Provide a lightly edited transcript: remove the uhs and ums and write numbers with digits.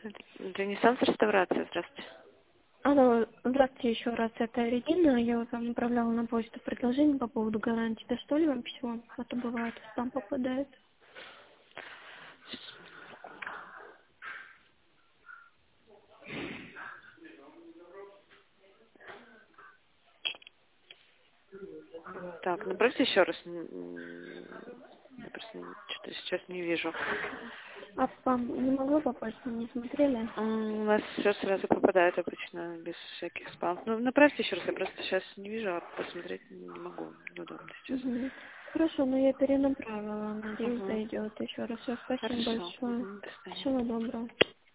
Ренессанс реставрация, здравствуйте. Алло, здравствуйте еще раз, это Регина. Я вот вам направляла на почту предложение по поводу гарантии. Да что ли вам письмо? А то бывает, в спам попадает. Так, направьте еще раз. Я просто что-то сейчас не вижу. А в спам не могло попасть, вы не смотрели? У нас все сразу попадает обычно, без всяких спамов. Ну, направьте еще раз, я просто сейчас не вижу, а посмотреть не могу. Неудобно сейчас. Угу. Хорошо, но я перенаправила. Надеюсь, Угу. зайдет еще раз. Все, спасибо Хорошо. большое. До свидания. Всего доброго.